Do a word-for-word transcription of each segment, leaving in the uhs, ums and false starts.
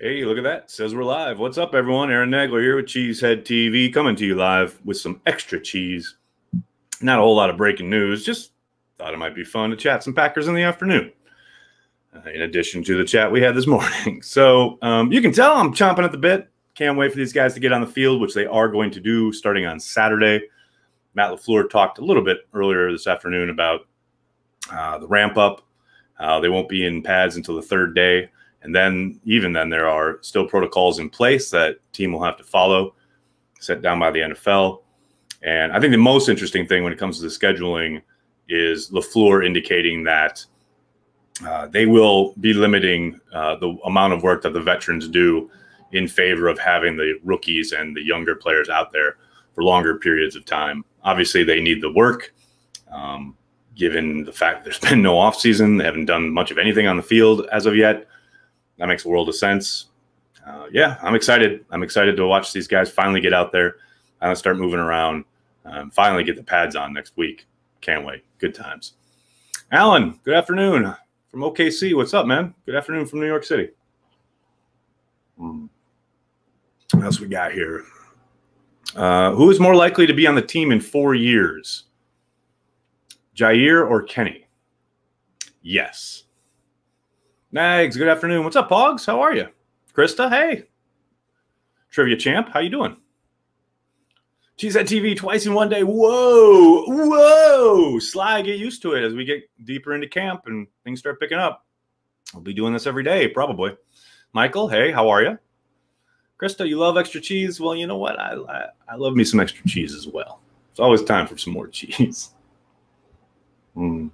Hey, look at that. Says we're live. What's up, everyone? Aaron Nagler here with Cheesehead T V, coming to you live with some extra cheese. Not a whole lot of breaking news. Just thought it might be fun to chat some Packers in the afternoon, uh, in addition to the chat we had this morning. So um, you can tell I'm chomping at the bit. Can't wait for these guys to get on the field, which they are going to do starting on Saturday. Matt LaFleur talked a little bit earlier this afternoon about uh, the ramp-up. Uh, they won't be in pads until the third day. And then, even then, there are still protocols in place that team will have to follow, set down by the N F L. And I think the most interesting thing when it comes to the scheduling is LaFleur indicating that uh, they will be limiting uh, the amount of work that the veterans do in favor of having the rookies and the younger players out there for longer periods of time. Obviously, they need the work, um, given the fact that there's been no offseason. They haven't done much of anything on the field as of yet. That makes a world of sense. Uh, yeah, I'm excited. I'm excited to watch these guys finally get out there and start moving around. Um, finally get the pads on next week. Can't wait. Good times. Alan, good afternoon from O K C. What's up, man? Good afternoon from New York City. Hmm. What else we got here? Uh, who is more likely to be on the team in four years? Jair or Kenny? Yes. Nags, good afternoon. What's up, Pogs? How are you? Krista, hey. Trivia Champ, how you doing? Cheesehead T V twice in one day. Whoa, whoa. Sly, get used to it as we get deeper into camp and things start picking up. I'll be doing this every day, probably. Michael, hey, how are you? Krista, you love extra cheese? Well, you know what? I, I, I love me some extra cheese as well. It's always time for some more cheese. Hmm.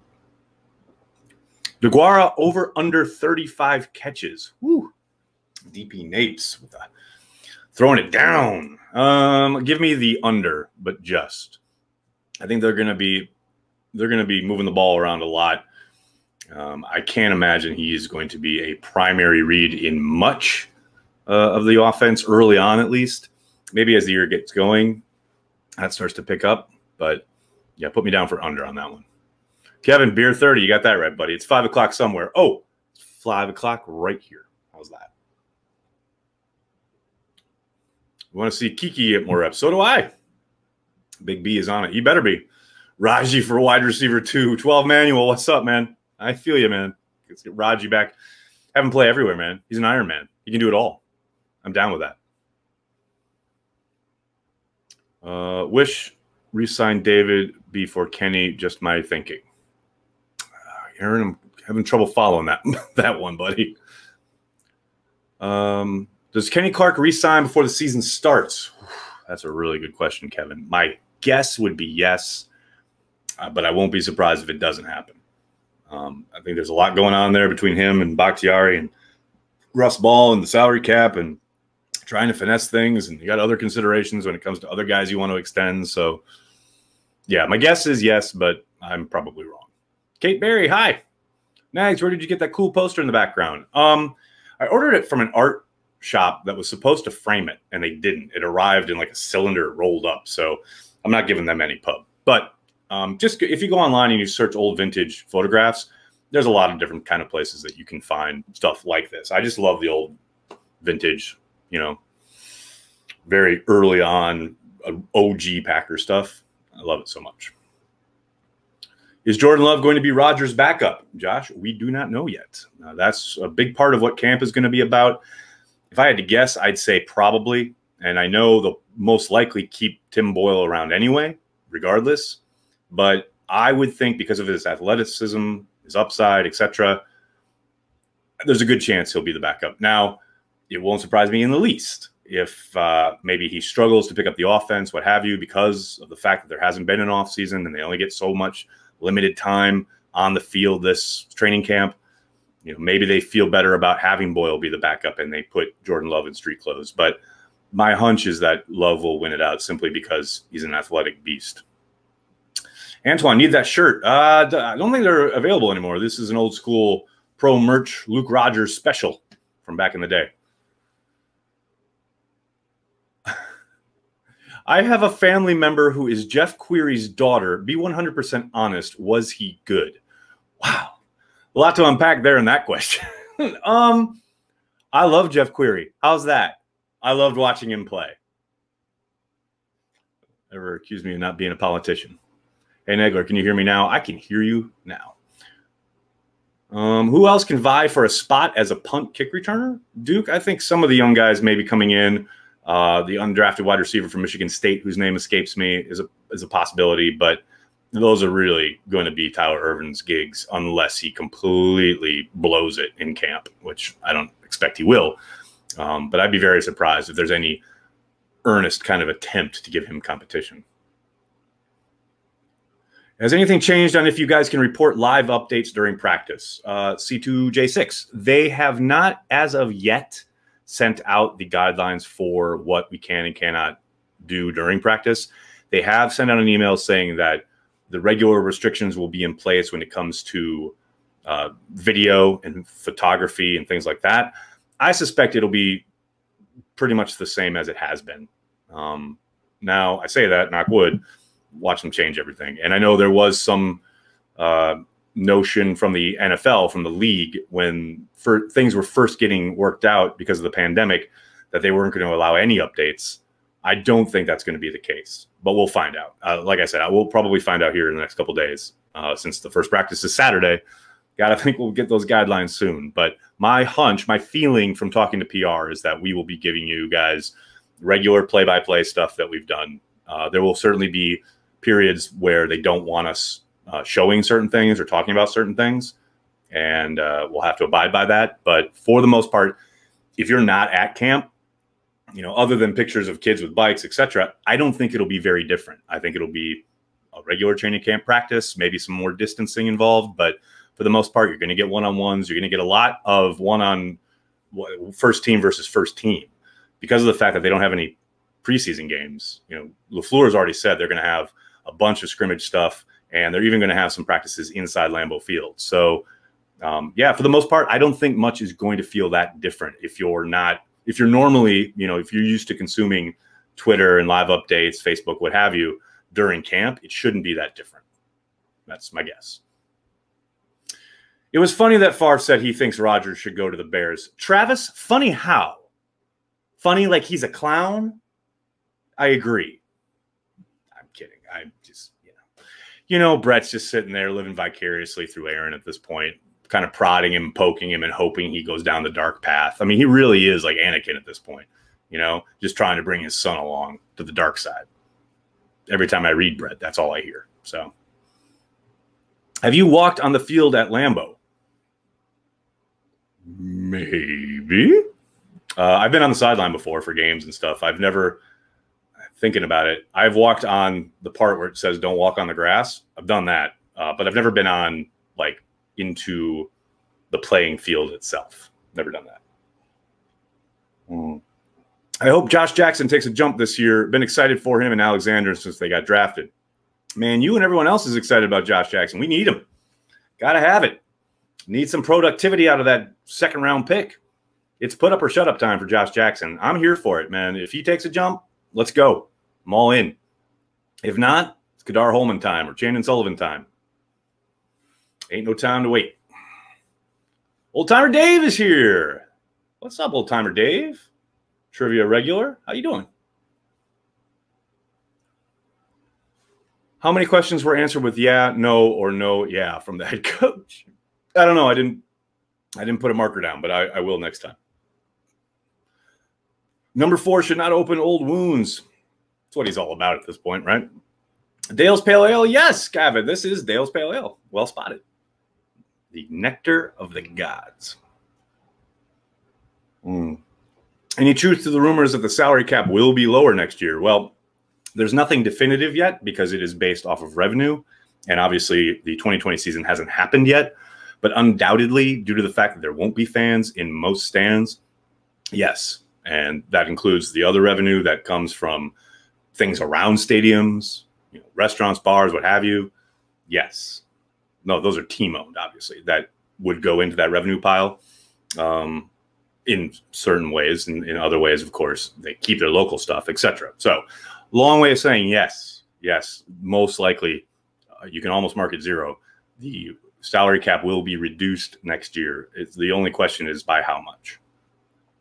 DeGuara over under thirty-five catches. Woo. D P Napes with a, throwing it down. Um, give me the under, but just. I think they're gonna be they're gonna be moving the ball around a lot. Um, I can't imagine he is going to be a primary read in much uh, of the offense early on, at least. Maybe as the year gets going, that starts to pick up. But yeah, put me down for under on that one. Kevin, beer thirty. You got that right, buddy. It's five o'clock somewhere. Oh, it's five o'clock right here. How's that? You want to see Kiki get more reps? So do I. Big B is on it. You better be. Raji for wide receiver two. twelve manual. What's up, man? I feel you, man. Let's get Raji back. Have him play everywhere, man. He's an Iron Man. He can do it all. I'm down with that. Uh, wish re-signed David before Kenny. Just my thinking. Aaron, I'm having trouble following that that one, buddy. Um, does Kenny Clark re-sign before the season starts? That's a really good question, Kevin. My guess would be yes, uh, but I won't be surprised if it doesn't happen. Um, I think there's a lot going on there between him and Bakhtiari and Russ Ball and the salary cap and trying to finesse things, and you got other considerations when it comes to other guys you want to extend. So, yeah, my guess is yes, but I'm probably wrong. Kate Berry, hi. Nags, where did you get that cool poster in the background? Um, I ordered it from an art shop that was supposed to frame it, and they didn't. It arrived in like a cylinder rolled up, so I'm not giving them any pub. But um, just if you go online and you search old vintage photographs, there's a lot of different kind of places that you can find stuff like this. I just love the old vintage, you know, very early on uh, O G Packer stuff. I love it so much. Is Jordan Love going to be Rodgers' backup? Josh, we do not know yet. Uh, that's a big part of what camp is going to be about. If I had to guess, I'd say probably. And I know they'll most likely keep Tim Boyle around anyway, regardless. But I would think because of his athleticism, his upside, et cetera, there's a good chance he'll be the backup. Now, it won't surprise me in the least if uh, maybe he struggles to pick up the offense, what have you, because of the fact that there hasn't been an offseason and they only get so much limited time on the field this training camp. You know, maybe they feel better about having Boyle be the backup and they put Jordan Love in street clothes. But my hunch is that Love will win it out simply because he's an athletic beast. Antoine, need that shirt. Uh, I don't think they're available anymore. This is an old school pro merch Luke Rogers special from back in the day. I have a family member who is Jeff Query's daughter. Be one hundred percent honest. Was he good? Wow. A lot to unpack there in that question. um, I love Jeff Query. How's that? I loved watching him play. Ever accused me of not being a politician? Hey, Negler, can you hear me now? I can hear you now. Um, who else can vie for a spot as a punt kick returner? Duke, I think some of the young guys may be coming in. Uh, the undrafted wide receiver from Michigan State, whose name escapes me, is a is a possibility. But those are really going to be Tyler Ervin's gigs unless he completely blows it in camp, which I don't expect he will. Um, but I'd be very surprised if there's any earnest kind of attempt to give him competition. Has anything changed on if you guys can report live updates during practice? Uh, C two J six, they have not, as of yet, sent out the guidelines for what we can and cannot do during practice. They have sent out an email saying that the regular restrictions will be in place when it comes to uh, video and photography and things like that. I suspect it'll be pretty much the same as it has been. Um, now, I say that, knock wood, watch them change everything. And I know there was some uh, notion from the N F L, from the league, when for, things were first getting worked out because of the pandemic, that they weren't going to allow any updates. I don't think that's going to be the case, but we'll find out. Uh, like I said, I will probably find out here in the next couple of days, uh, since the first practice is Saturday. Gotta think we'll get those guidelines soon. But my hunch, my feeling from talking to P R is that we will be giving you guys regular play-by-play stuff that we've done. Uh, there will certainly be periods where they don't want us uh, showing certain things or talking about certain things, and uh, we'll have to abide by that. But for the most part, if you're not at camp, you know, other than pictures of kids with bikes, et cetera, I don't think it'll be very different. I think it'll be a regular training camp practice, maybe some more distancing involved, but for the most part, you're going to get one-on-ones. You're going to get a lot of one-on first team versus first team because of the fact that they don't have any preseason games. You know, LaFleur has already said they're going to have a bunch of scrimmage stuff, and they're even going to have some practices inside Lambeau Field. So, um, yeah, for the most part, I don't think much is going to feel that different if you're not, if you're normally, you know, if you're used to consuming Twitter and live updates, Facebook, what have you, during camp, it shouldn't be that different. That's my guess. It was funny that Favre said he thinks Rodgers should go to the Bears. Travis, funny how? Funny like he's a clown? I agree. I'm kidding. I'm just, you know. You know, Brett's just sitting there living vicariously through Aaron at this point, kind of prodding him, poking him, and hoping he goes down the dark path. I mean, he really is like Anakin at this point, you know, just trying to bring his son along to the dark side. Every time I read Brett, that's all I hear. So, have you walked on the field at Lambeau? Maybe. Uh, I've been on the sideline before for games and stuff. I've never, thinking about it, I've walked on the part where it says don't walk on the grass. I've done that, uh, but I've never been on, like, into the playing field itself. Never done that. Mm. I hope Josh Jackson takes a jump this year. Been excited for him and Alexander since they got drafted. Man, you and everyone else is excited about Josh Jackson. We need him. Got to have it. Need some productivity out of that second round pick. It's put up or shut up time for Josh Jackson. I'm here for it, man. If he takes a jump, let's go. I'm all in. If not, it's Kadar Holman time or Chandon Sullivan time. Ain't no time to wait. Old Timer Dave is here. What's up, Old Timer Dave? Trivia regular. How you doing? How many questions were answered with yeah, no, or no, yeah from the head coach? I don't know. I didn't I didn't put a marker down, but I, I will next time. Number four should not open old wounds. That's what he's all about at this point, right? Dale's Pale Ale. Yes, Gavin, this is Dale's Pale Ale. Well spotted. The nectar of the gods. Mm. Any truth to the rumors that the salary cap will be lower next year? Well, there's nothing definitive yet because it is based off of revenue. And obviously the twenty twenty season hasn't happened yet. But undoubtedly, due to the fact that there won't be fans in most stands, yes. And that includes the other revenue that comes from things around stadiums, you know, restaurants, bars, what have you. Yes. No, those are team-owned, obviously. That would go into that revenue pile um, in certain ways. And in other ways, of course, they keep their local stuff, et cetera. So long way of saying yes, yes, most likely uh, you can almost mark it zero. The salary cap will be reduced next year. It's the only question is by how much.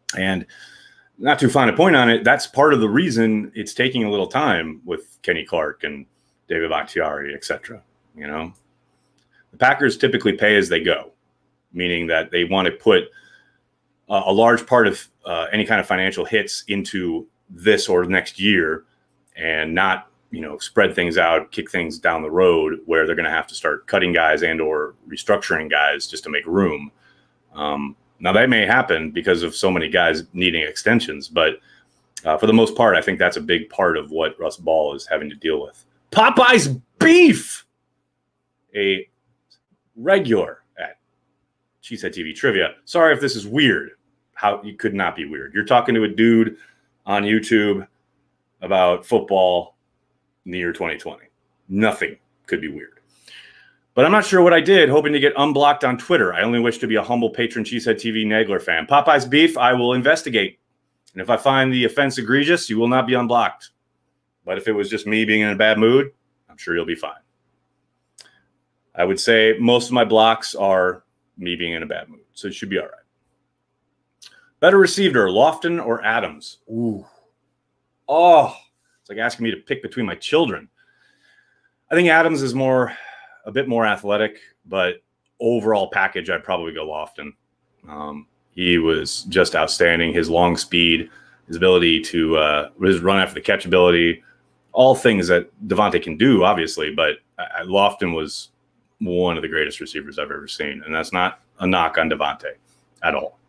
And not too fine a point on it, that's part of the reason it's taking a little time with Kenny Clark and David Bakhtiari, et cetera. You know, the Packers typically pay as they go, meaning that they want to put uh, a large part of uh, any kind of financial hits into this or next year and not, you know, spread things out, kick things down the road where they're going to have to start cutting guys and or restructuring guys just to make room. Um, Now, that may happen because of so many guys needing extensions, but uh, for the most part, I think that's a big part of what Russ Ball is having to deal with. Popeye's Beef, a regular at Cheesehead T V Trivia. Sorry if this is weird. How you could not be weird. You're talking to a dude on YouTube about football in the year twenty twenty. Nothing could be weird. But I'm not sure what I did, hoping to get unblocked on Twitter. I only wish to be a humble patron Cheesehead T V Nagler fan. Popeye's Beef, I will investigate. And if I find the offense egregious, you will not be unblocked. But if it was just me being in a bad mood, I'm sure you'll be fine. I would say most of my blocks are me being in a bad mood, so it should be all right. Better receiver, Lofton or Adams? Ooh. Oh, it's like asking me to pick between my children. I think Adams is more... a bit more athletic, but overall package, I'd probably go Lofton. Um, he was just outstanding. His long speed, his ability to, uh, his run after the catch ability, all things that Davante can do, obviously, but I, Lofton was one of the greatest receivers I've ever seen. And that's not a knock on Davante at all.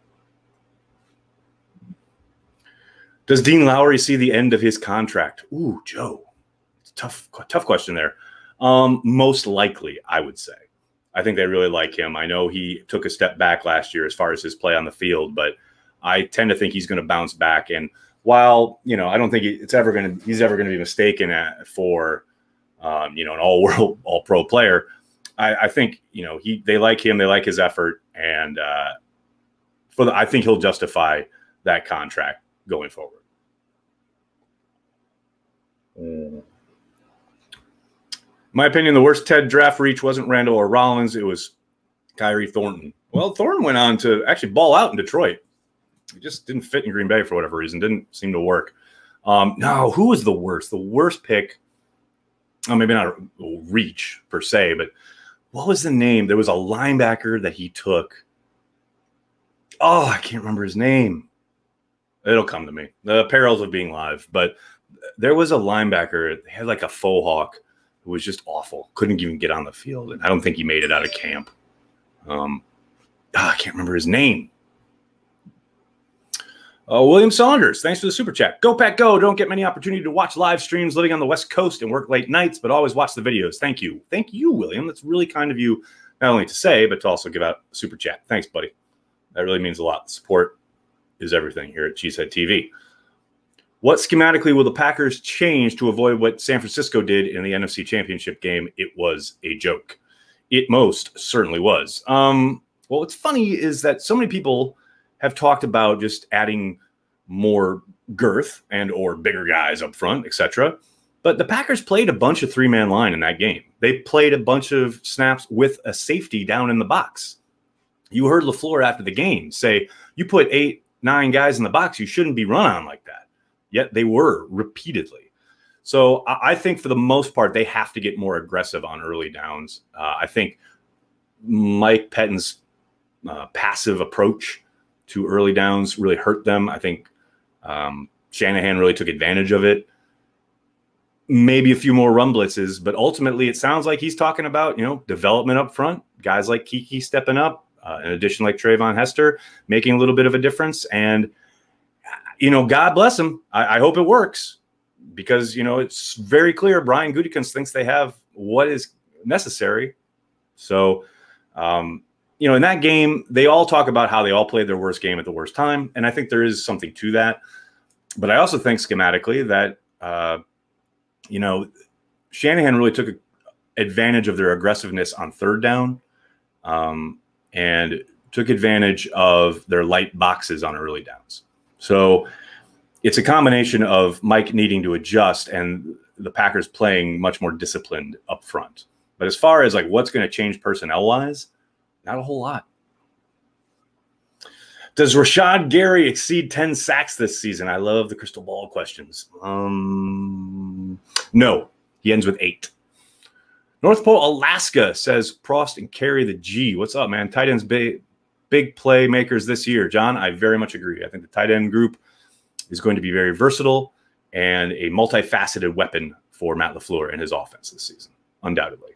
Does Dean Lowry see the end of his contract? Ooh, Joe. It's a tough, tough question there. Um, most likely, I would say. I think they really like him. I know he took a step back last year as far as his play on the field, but I tend to think he's going to bounce back. And while, you know, I don't think it's ever going to, he's ever going to be mistaken at, for, um, you know, an all-world, all-pro player. I, I think, you know, he, they like him. They like his effort. And uh, for the, I think he'll justify that contract going forward. Mm. In my opinion, the worst Ted draft reach wasn't Randall or Rollins. It was Kyrie Thornton. Well, Thornton went on to actually ball out in Detroit. He just didn't fit in Green Bay for whatever reason. Didn't seem to work. Um, no, who was the worst? The worst pick, oh, maybe not a reach per se, but what was the name? There was a linebacker that he took. Oh, I can't remember his name. It'll come to me. The perils of being live. But there was a linebacker. They had like a faux hawk. It was just awful. Couldn't even get on the field. And I don't think he made it out of camp. Um, oh, I can't remember his name. Uh, William Saunders, thanks for the super chat. Go Pack Go. Don't get many opportunity to watch live streams living on the West Coast and work late nights, but always watch the videos. Thank you. Thank you, William. That's really kind of you, not only to say, but to also give out a super chat. Thanks, buddy. That really means a lot. The support is everything here at Cheesehead T V. What schematically will the Packers change to avoid what San Francisco did in the N F C Championship game? It was a joke. It most certainly was. Um, well, what's funny is that so many people have talked about just adding more girth and or bigger guys up front, et cetera. But the Packers played a bunch of three-man line in that game. They played a bunch of snaps with a safety down in the box. You heard LaFleur after the game say, you put eight, nine guys in the box, you shouldn't be run on like that. Yet they were repeatedly. So I think for the most part, they have to get more aggressive on early downs. Uh, I think Mike Pettine's uh, passive approach to early downs really hurt them. I think um, Shanahan really took advantage of it. Maybe a few more run blitzes, but ultimately it sounds like he's talking about, you know, development up front, guys like Kiki stepping up, uh, in addition like Trayvon Hester, making a little bit of a difference. And you know, God bless him. I, I hope it works because, you know, it's very clear Brian Gutekunst thinks they have what is necessary. So, um, you know, in that game, they all talk about how they all played their worst game at the worst time. And I think there is something to that. But I also think schematically that, uh, you know, Shanahan really took advantage of their aggressiveness on third down um, and took advantage of their light boxes on early downs. So it's a combination of Mike needing to adjust and the Packers playing much more disciplined up front. But as far as like what's going to change personnel wise, not a whole lot. Does Rashad Gary exceed ten sacks this season? I love the crystal ball questions. Um, no, he ends with eight. North Pole, Alaska says Prost and carry the G. What's up, man? Tight ends big, big playmakers this year. John, I very much agree. I think the tight end group is going to be very versatile and a multifaceted weapon for Matt LaFleur and his offense this season, undoubtedly.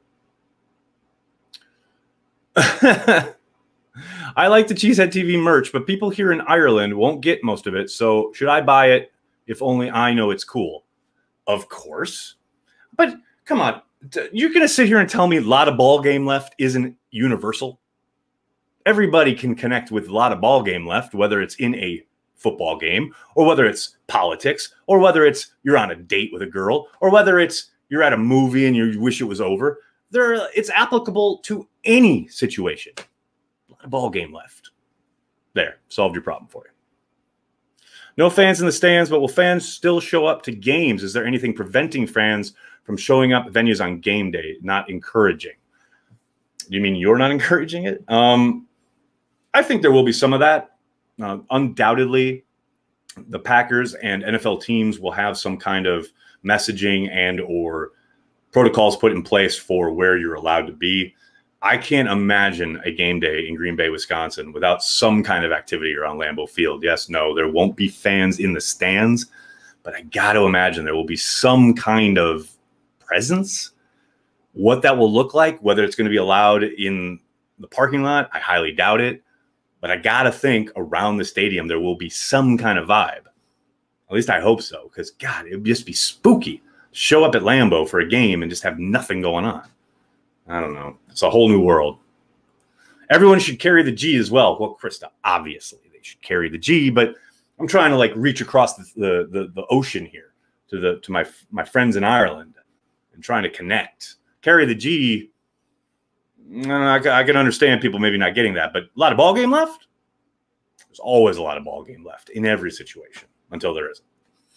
I like the Cheesehead T V merch, but people here in Ireland won't get most of it. So should I buy it if only I know it's cool? Of course. But come on. You're going to sit here and tell me a lot of ball game left isn't universal? Everybody can connect with a lot of ball game left, whether it's in a football game or whether it's politics or whether it's you're on a date with a girl or whether it's you're at a movie and you wish it was over. There, it's applicable to any situation. A ball game left. There, solved your problem for you. No fans in the stands, but will fans still show up to games? Is there anything preventing fans from showing up at venues on game day? Not encouraging. You mean you're not encouraging it? Um, I think there will be some of that. Uh, undoubtedly, the Packers and N F L teams will have some kind of messaging and or protocols put in place for where you're allowed to be. I can't imagine a game day in Green Bay, Wisconsin without some kind of activity around Lambeau Field. Yes, no, there won't be fans in the stands, but I got to imagine there will be some kind of presence. What that will look like, whether it's going to be allowed in the parking lot, I highly doubt it. But I got to think around the stadium there will be some kind of vibe. At least I hope so, because, God, it would just be spooky. Show up at Lambeau for a game and just have nothing going on. I don't know. It's a whole new world. Everyone should carry the G as well. Well, Krista, obviously they should carry the G, but I'm trying to like reach across the the, the, the ocean here to the to my my friends in Ireland and trying to connect. Carry the G. I, I can understand people maybe not getting that, but a lot of ball game left. There's always a lot of ball game left in every situation until there isn't.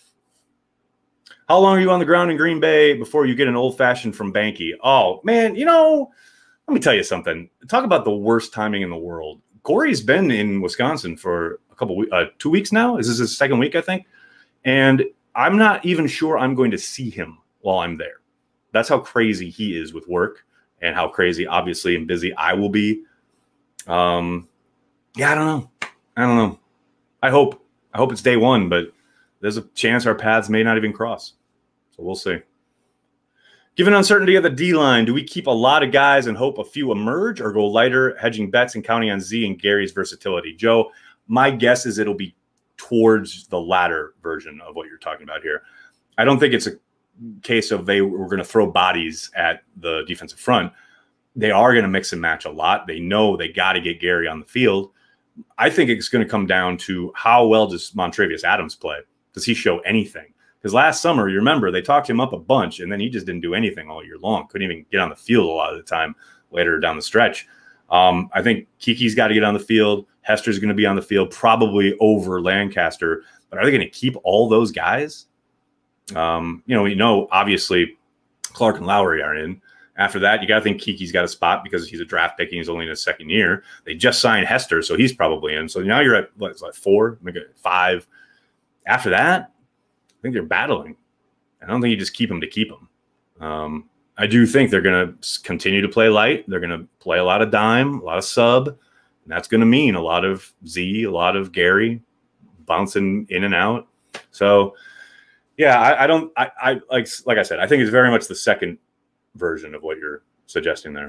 How long are you on the ground in Green Bay before you get an old-fashioned from Banky? Oh, man, you know, let me tell you something. Talk about the worst timing in the world. Corey's been in Wisconsin for a couple weeks, uh, two weeks now. This is his second week, I think. And I'm not even sure I'm going to see him while I'm there. That's how crazy he is with work and how crazy, obviously, and busy I will be. Um, yeah, I don't know. I don't know. I hope. I hope it's day one, but there's a chance our paths may not even cross. So we'll see. Given uncertainty of the D-line, do we keep a lot of guys and hope a few emerge or go lighter, hedging bets and counting on Z and Gary's versatility? Joe, my guess is it'll be towards the latter version of what you're talking about here. I don't think it's a case of they were going to throw bodies at the defensive front. They are going to mix and match a lot. They know they got to get Gary on the field. I think it's going to come down to how well does Montravius Adams play? Does he show anything? Because last summer, you remember, they talked him up a bunch, and then he just didn't do anything all year long. Couldn't even get on the field a lot of the time later down the stretch. Um, I think Kiki's got to get on the field. Hester's going to be on the field, probably over Lancaster. But are they going to keep all those guys? Um, you know, you know, obviously, Clark and Lowry are in. After that, you got to think Kiki's got a spot because he's a draft pick and he's only in his second year. They just signed Hester, so he's probably in. So now you're at, what, it's like four, maybe five. After that, I think they're battling. I don't think you just keep them to keep them. Um, I do think they're going to continue to play light. They're going to play a lot of dime, a lot of sub. And that's going to mean a lot of Z, a lot of Gary bouncing in and out. So, yeah, I, I don't I, – I like like I said, I think it's very much the second version of what you're suggesting there.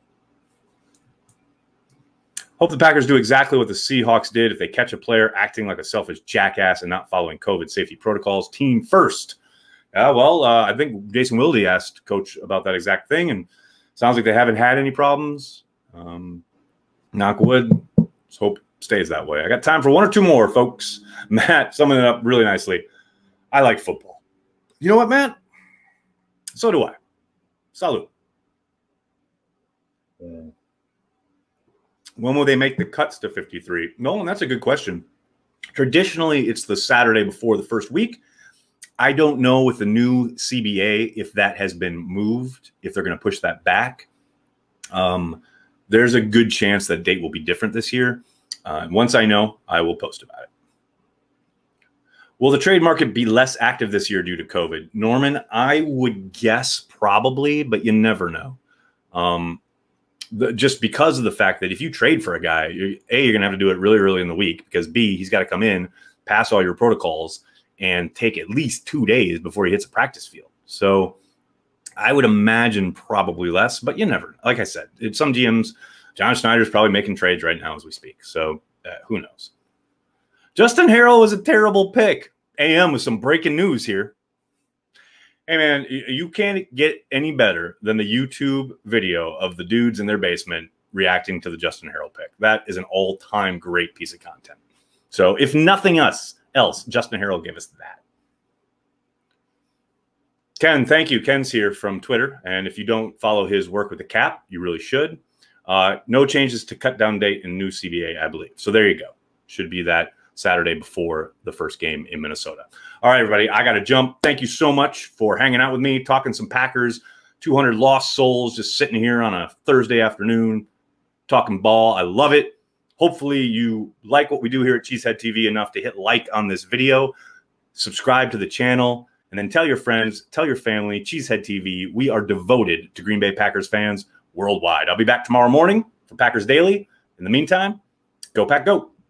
Hope the Packers do exactly what the Seahawks did if they catch a player acting like a selfish jackass and not following COVID safety protocols. Team first. Uh, well, uh, I think Jason Wilde asked Coach about that exact thing, and sounds like they haven't had any problems. Um, knock wood. Let's hope it stays that way. I got time for one or two more, folks. Matt, summing it up really nicely. I like football. You know what, Matt? So do I. Salud. Mm. When will they make the cuts to fifty-three? Nolan, that's a good question. Traditionally, it's the Saturday before the first week. I don't know with the new C B A if that has been moved, if they're going to push that back. Um, there's a good chance that date will be different this year. Uh, and once I know, I will post about it. Will the trade market be less active this year due to COVID? Norman, I would guess probably, but you never know. Um, the, just because of the fact that if you trade for a guy, you're, A, you're going to have to do it really early in the week because B, he's got to come in, pass all your protocols, and take at least two days before he hits a practice field. So I would imagine probably less, but you never. Like I said, it, some G Ms, John Schneider's probably making trades right now as we speak. So uh, who knows? Justin Harrell was a terrible pick. A M with some breaking news here. Hey, man, you can't get any better than the YouTube video of the dudes in their basement reacting to the Justin Harrell pick. That is an all-time great piece of content. So if nothing else, else Justin Harrell gave us that. Ken, thank you. Ken's here from Twitter. And if you don't follow his work with the cap, you really should. Uh, no changes to cut down date and new C B A, I believe. So there you go. Should be that Saturday before the first game in Minnesota. All right, everybody, I got to jump. Thank you so much for hanging out with me, talking some Packers, two hundred lost souls, just sitting here on a Thursday afternoon, talking ball. I love it. Hopefully you like what we do here at Cheesehead T V enough to hit like on this video, subscribe to the channel, and then tell your friends, tell your family, Cheesehead T V, we are devoted to Green Bay Packers fans worldwide. I'll be back tomorrow morning for Packers Daily. In the meantime, go Pack Go.